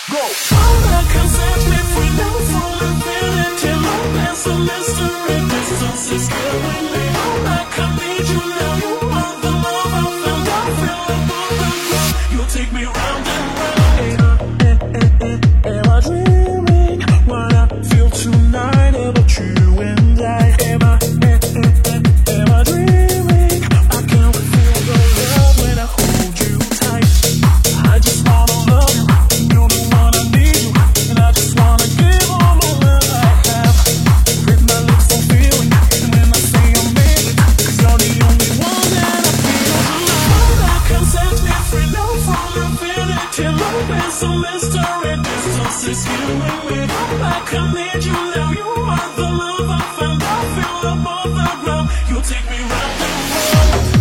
Go! All that can set me free now from infinity. Love is a mystery. Distance is killing me. All that can need you now. You are the love I found. I feel above the ground. You take me round and round. Am I dreaming what I feel tonight about you and I? Am I dreaming? I can feel the love when I hold you tight. I just wanna love you. You're the one I need you, and I just wanna give all the love I have. With my lips on feeling, and when I say I'm in it, 'cause you're the only one that I feel alive. All that can set me free now from infinity. Love is a mystery. Distance is healing me. All I can need you now. You are the love I found. I feel above the ground. You take me round and round.